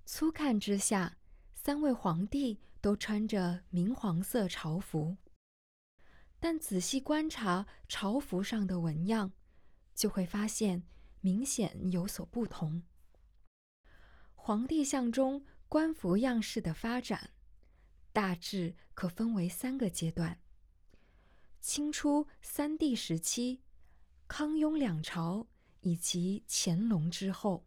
粗看之下，三位皇帝都穿着明黄色朝服，但仔细观察朝服上的纹样，就会发现明显有所不同。皇帝像中官服样式的发展，大致可分为3个阶段：清初3帝时期、康雍两朝以及乾隆之后。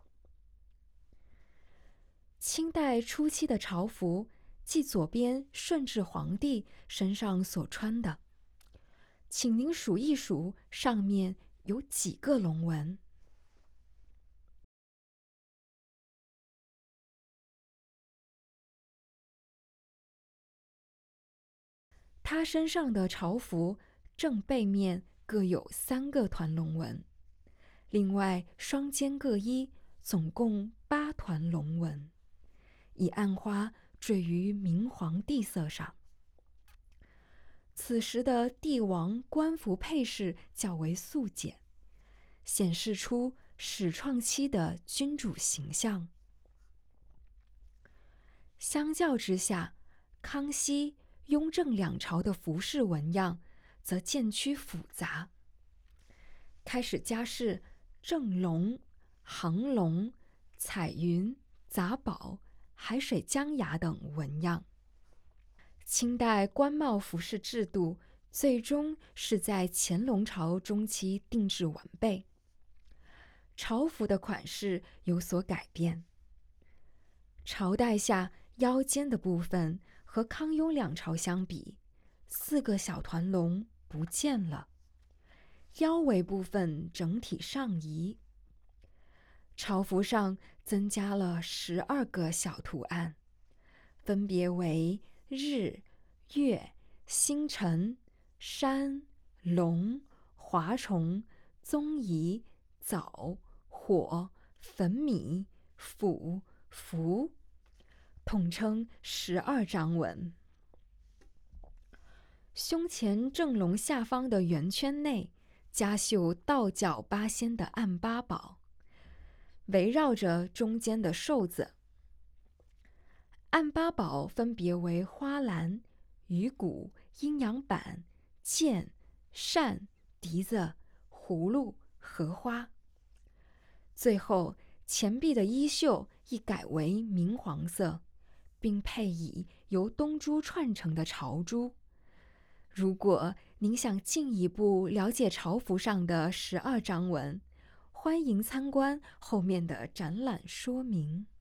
清代初期的朝服，即左边顺治皇帝身上所穿的，请您数一数上面有几个龙纹。他身上的朝服正背面各有3个团龙纹，另外双肩各一，总共8团龙纹，以暗花缀于明黄地色上。此时的帝王官服配饰较为素简，显示出始创期的君主形象。相较之下，康熙、雍正两朝的服饰纹样则渐趋复杂，开始加饰正龙、航龙、彩云、杂宝、海水江崖等纹样。清代官帽服饰制度最终是在乾隆朝中期定制完备，朝服的款式有所改变。朝代下腰间的部分和康雍两朝相比，4个小团龙不见了，腰围部分整体上移。朝服上增加了12个小图案，分别为日、月、星辰、山、龙、华虫、宗彝、藻、火、粉米、斧、符，统称12章纹。胸前正龙下方的圆圈内加绣道教8仙的暗八宝，围绕着中间的寿字。暗八宝分别为花篮、鱼骨、阴阳板、剑、扇、笛子、葫芦、荷花。最后，前臂的衣袖亦改为明黄色，并配以由东珠串成的朝珠。如果您想进一步了解朝服上的12章纹，欢迎参观后面的展览说明。